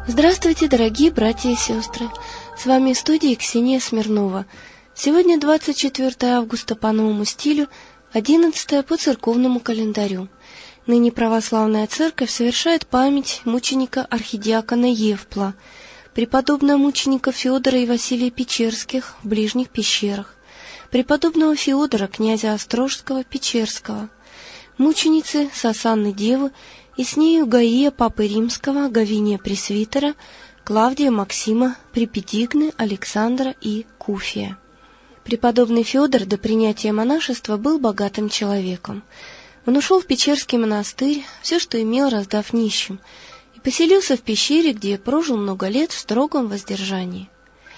Здравствуйте, дорогие братья и сестры! С вами в студии Ксения Смирнова. Сегодня 24 августа по новому стилю, 11 по церковному календарю. Ныне православная церковь совершает память мученика архидиакона Евпла, преподобного мученика Феодора и Василия Печерских в ближних пещерах, преподобного Феодора, князя Острожского, Печерского, мученицы Сосанны Девы и с нею Гаия Папы Римского, Гавиния Пресвитера, Клавдия Максима, Препедигны, Александра и Куфия. Преподобный Феодор до принятия монашества был богатым человеком. Он ушел в Печерский монастырь, все, что имел, раздав нищим, и поселился в пещере, где прожил много лет в строгом воздержании.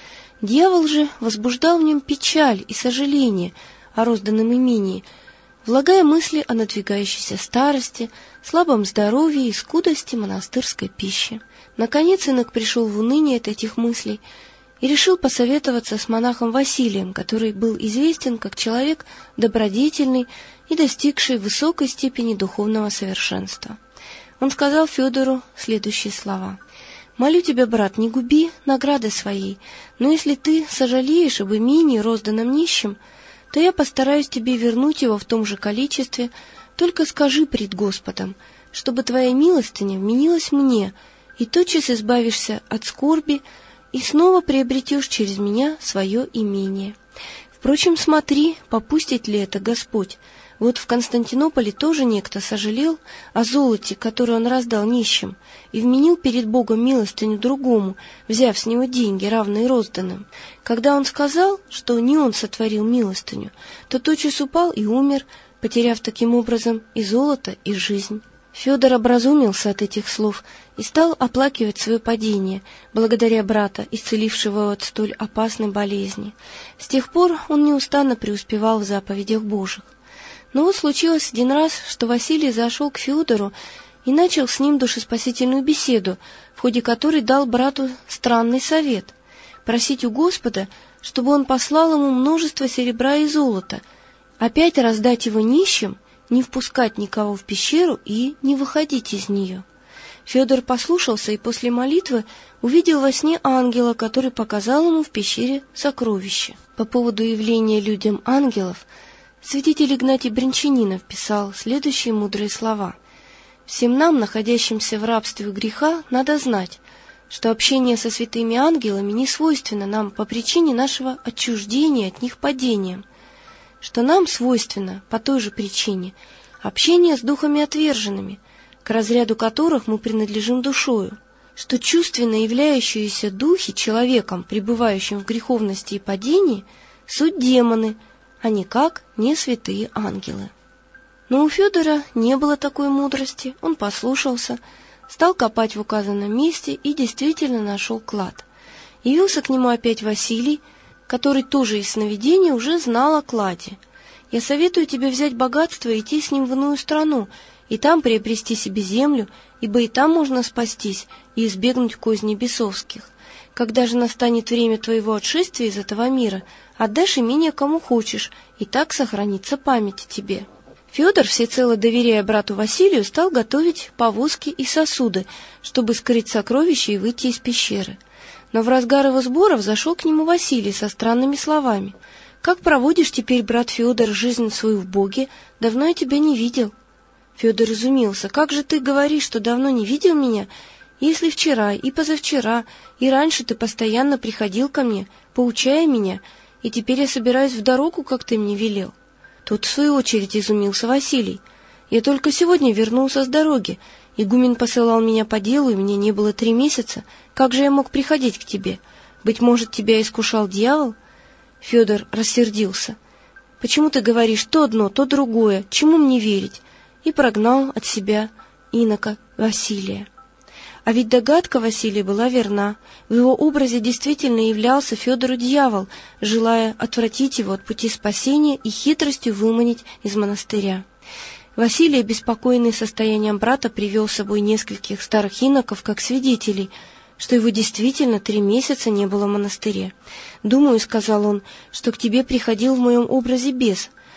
Дьявол же возбуждал в нем печаль и сожаление о розданном имении, влагая мысли о надвигающейся старости, слабом здоровье и скудости монастырской пищи. Наконец инок пришел в уныние от этих мыслей и решил посоветоваться с монахом Василием, который был известен как человек добродетельный и достигший высокой степени духовного совершенства. Он сказал Феодору следующие слова: «Молю тебя, брат, не губи награды своей, но если ты сожалеешь об имении, розданном нищим, то я постараюсь тебе вернуть его в том же количестве, только скажи пред Господом, чтобы твоя милостыня вменилась мне, и тотчас избавишься от скорби, и снова приобретешь через меня свое имение. Впрочем, смотри, попустит ли это Господь. Вот в Константинополе тоже некто сожалел о золоте, которое он раздал нищим, и вменил перед Богом милостыню другому, взяв с него деньги, равные розданным. Когда он сказал, что не он сотворил милостыню, то тотчас упал и умер, потеряв таким образом и золото, и жизнь». Феодор образумился от этих слов и стал оплакивать свое падение, благодаря брата, исцелившего его от столь опасной болезни. С тех пор он неустанно преуспевал в заповедях Божьих. Но вот случилось один раз, что Василий зашел к Феодору и начал с ним душеспасительную беседу, в ходе которой дал брату странный совет — просить у Господа, чтобы он послал ему множество серебра и золота, опять раздать его нищим, не впускать никого в пещеру и не выходить из нее. Феодор послушался и после молитвы увидел во сне ангела, который показал ему в пещере сокровища. По поводу явления людям ангелов святитель Игнатий Брянчанинов писал следующие мудрые слова: «Всем нам, находящимся в рабстве греха, надо знать, что общение со святыми ангелами не свойственно нам по причине нашего отчуждения от них падением, что нам свойственно по той же причине общение с духами отверженными, к разряду которых мы принадлежим душою, что чувственно являющиеся духи человеком, пребывающим в греховности и падении, суть демоны, а никак не святые ангелы». Но у Феодора не было такой мудрости, он послушался, стал копать в указанном месте и действительно нашел клад. Явился к нему опять Василий, который тоже из сновидения уже знал о кладе. «Я советую тебе взять богатство и идти с ним в иную страну, и там приобрести себе землю, ибо и там можно спастись и избегнуть козней бесовских. Когда же настанет время твоего отшествия из этого мира, отдашь имение кому хочешь, и так сохранится память о тебе». Феодор, всецело доверяя брату Василию, стал готовить повозки и сосуды, чтобы скрыть сокровища и выйти из пещеры. Но в разгар его сборов зашел к нему Василий со странными словами: «Как проводишь теперь, брат Феодор, жизнь свою в Боге? Давно я тебя не видел». Феодор изумился: «Как же ты говоришь, что давно не видел меня, если вчера и позавчера и раньше ты постоянно приходил ко мне, поучая меня, и теперь я собираюсь в дорогу, как ты мне велел?» Тут в свою очередь изумился Василий: «Я только сегодня вернулся с дороги. Игумен посылал меня по делу, и мне не было 3 месяца. Как же я мог приходить к тебе? Быть может, тебя искушал дьявол?» Феодор рассердился: «Почему ты говоришь то одно, то другое? Чему мне верить?» И прогнал от себя инока Василия. А ведь догадка Василия была верна. В его образе действительно являлся Феодору дьявол, желая отвратить его от пути спасения и хитростью выманить из монастыря. Василий, обеспокоенный состоянием брата, привел с собой нескольких старых иноков как свидетелей, что его действительно 3 месяца не было в монастыре. «Думаю, — сказал он, — что к тебе приходил в моем образе бес,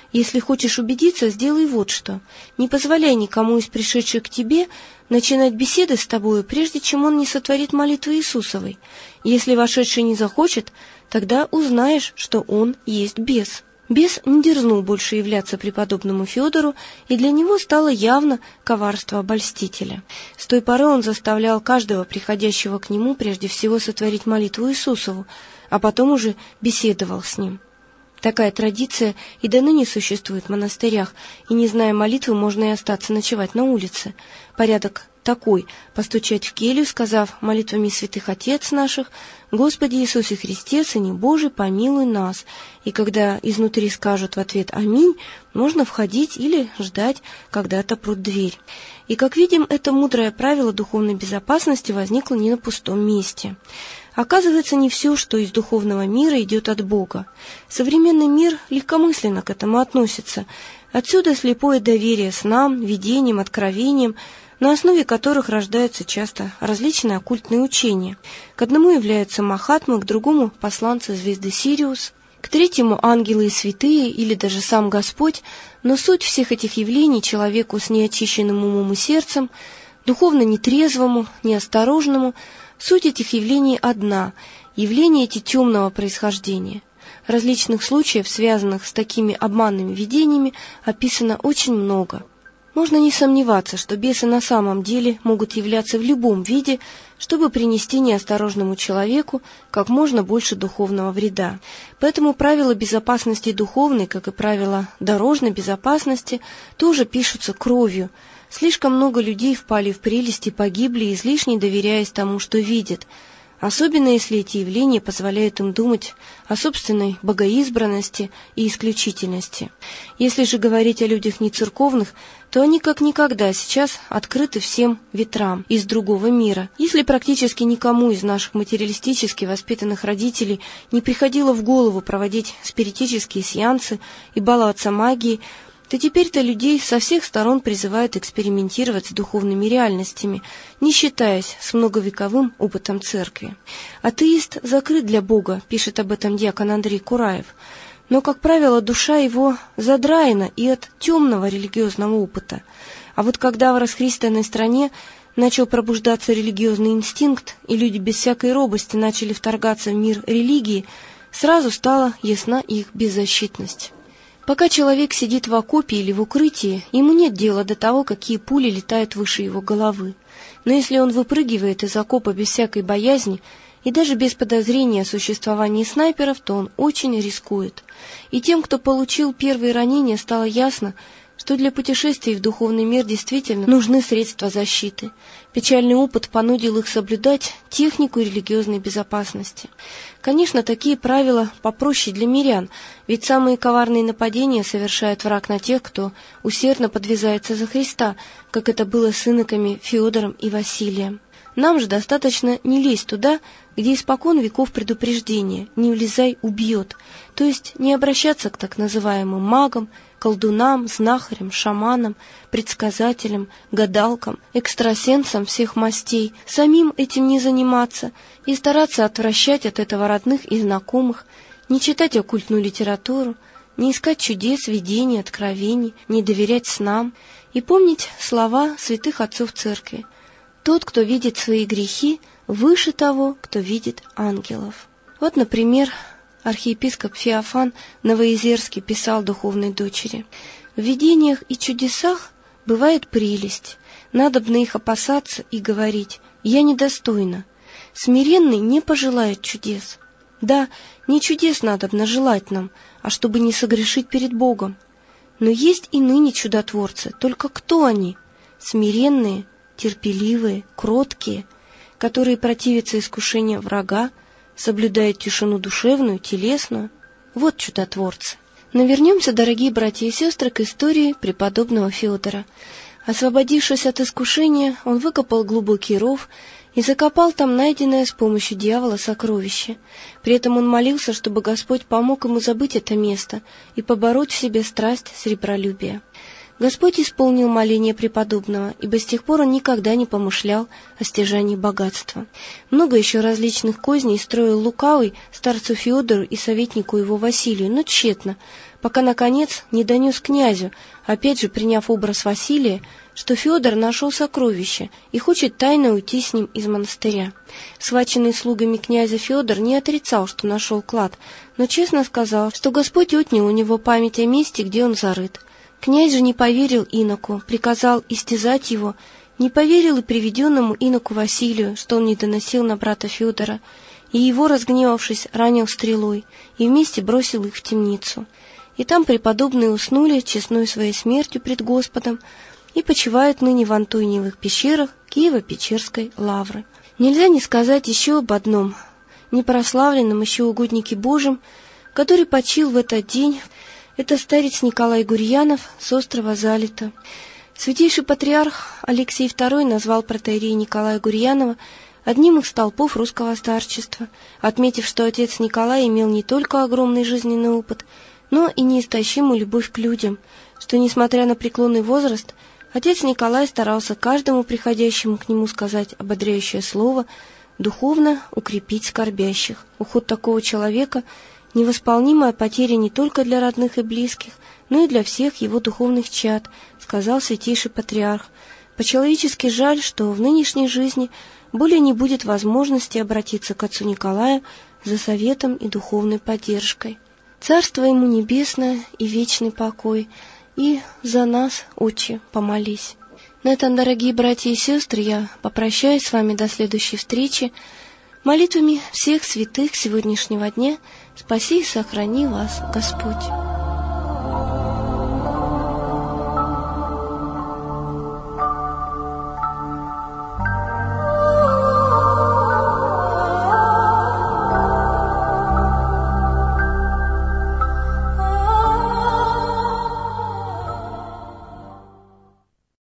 Если хочешь убедиться, сделай вот что. Не позволяй никому из пришедших к тебе начинать беседы с тобою, прежде чем он не сотворит молитвы Иисусовой. Если вошедший не захочет, тогда узнаешь, что он есть бес». Бес не дерзнул больше являться преподобному Федору, и для него стало явно коварство обольстителя. С той поры он заставлял каждого приходящего к нему прежде всего сотворить молитву Иисусову, а потом уже беседовал с ним. Такая традиция и до ныне существует в монастырях, и, не зная молитвы, можно и остаться ночевать на улице. Порядок такой: постучать в келью, сказав молитвами святых отец наших: «Господи Иисусе Христе, Сыне Божий, помилуй нас». И когда изнутри скажут в ответ «Аминь», можно входить или ждать, когда отопрут дверь. И, как видим, это мудрое правило духовной безопасности возникло не на пустом месте. Оказывается, не все, что из духовного мира, идет от Бога. Современный мир легкомысленно к этому относится. Отсюда слепое доверие снам, видениям, откровениям, на основе которых рождаются часто различные оккультные учения. К одному являются махатмы, к другому – посланцы звезды Сириус, к третьему – ангелы и святые, или даже сам Господь, но суть всех этих явлений человеку с неочищенным умом и сердцем, духовно нетрезвому, неосторожному, суть этих явлений одна – явления эти темного происхождения. Различных случаев, связанных с такими обманными видениями, описано очень много. Можно не сомневаться, что бесы на самом деле могут являться в любом виде, чтобы принести неосторожному человеку как можно больше духовного вреда. Поэтому правила безопасности духовной, как и правила дорожной безопасности, тоже пишутся кровью. Слишком много людей впали в прелесть и погибли, излишне доверяясь тому, что видят, особенно если эти явления позволяют им думать о собственной богоизбранности и исключительности. Если же говорить о людях нецерковных, то они как никогда сейчас открыты всем ветрам из другого мира. Если практически никому из наших материалистически воспитанных родителей не приходило в голову проводить спиритические сеансы и баловаться магией, то теперь-то людей со всех сторон призывают экспериментировать с духовными реальностями, не считаясь с многовековым опытом церкви. «Атеист закрыт для Бога», пишет об этом диакон Андрей Кураев, но, как правило, душа его задраена и от темного религиозного опыта. А вот когда в расхристанной стране начал пробуждаться религиозный инстинкт, и люди без всякой робости начали вторгаться в мир религии, сразу стала ясна их беззащитность. Пока человек сидит в окопе или в укрытии, ему нет дела до того, какие пули летают выше его головы. Но если он выпрыгивает из окопа без всякой боязни и даже без подозрения о существовании снайперов, то он очень рискует. И тем, кто получил первые ранения, стало ясно, что для путешествий в духовный мир действительно нужны средства защиты. Печальный опыт понудил их соблюдать технику религиозной безопасности. Конечно, такие правила попроще для мирян, ведь самые коварные нападения совершает враг на тех, кто усердно подвязается за Христа, как это было с иноками Феодором и Василием. Нам же достаточно не лезть туда, где испокон веков предупреждение «не влезай, убьет», то есть не обращаться к так называемым магам, колдунам, знахарям, шаманам, предсказателям, гадалкам, экстрасенсам всех мастей, самим этим не заниматься и стараться отвращать от этого родных и знакомых, не читать оккультную литературу, не искать чудес, видений, откровений, не доверять снам и помнить слова святых отцов церкви: «Тот, кто видит свои грехи, выше того, кто видит ангелов». Вот, например, архиепископ Феофан Новоизерский писал духовной дочери: «В видениях и чудесах бывает прелесть, надобно их опасаться и говорить: я недостойна. Смиренный не пожелает чудес. Да, не чудес надобно желать нам, а чтобы не согрешить перед Богом. Но есть и ныне чудотворцы, только кто они? Смиренные, терпеливые, кроткие, которые противятся искушению врага, соблюдают тишину душевную, телесную. Вот чудотворцы». Но вернемся, дорогие братья и сестры, к истории преподобного Федора. Освободившись от искушения, он выкопал глубокий ров и закопал там найденное с помощью дьявола сокровище. При этом он молился, чтобы Господь помог ему забыть это место и побороть в себе страсть сребролюбия. Господь исполнил моление преподобного, ибо с тех пор он никогда не помышлял о стяжании богатства. Много еще различных козней строил лукавый старцу Феодору и советнику его Василию, но тщетно, пока, наконец, не донес князю, опять же приняв образ Василия, что Феодор нашел сокровище и хочет тайно уйти с ним из монастыря. Схваченный слугами князя Феодор не отрицал, что нашел клад, но честно сказал, что Господь отнял у него память о месте, где он зарыт. Князь же не поверил иноку, приказал истязать его, не поверил и приведенному иноку Василию, что он не доносил на брата Феодора, и его, разгневавшись, ранил стрелой, и вместе бросил их в темницу. И там преподобные уснули честной своей смертью пред Господом и почивают ныне в Антониевых пещерах Киево-Печерской лавры. Нельзя не сказать еще об одном, непрославленном еще угоднике Божьем, который почил в этот день. Это старец Николай Гурьянов с острова Залита. Святейший патриарх Алексий II назвал протоиерея Николая Гурьянова одним из столпов русского старчества, отметив, что отец Николай имел не только огромный жизненный опыт, но и неистощимую любовь к людям, что, несмотря на преклонный возраст, отец Николай старался каждому приходящему к нему сказать ободряющее слово, духовно укрепить скорбящих. Уход такого человека – невосполнимая потеря не только для родных и близких, но и для всех его духовных чад, сказал святейший патриарх. По-человечески жаль, что в нынешней жизни более не будет возможности обратиться к отцу Николаю за советом и духовной поддержкой. Царство ему небесное и вечный покой, и за нас, Отче, помолись. На этом, дорогие братья и сестры, я попрощаюсь с вами до следующей встречи. Молитвами всех святых сегодняшнего дня спаси и сохрани вас Господь.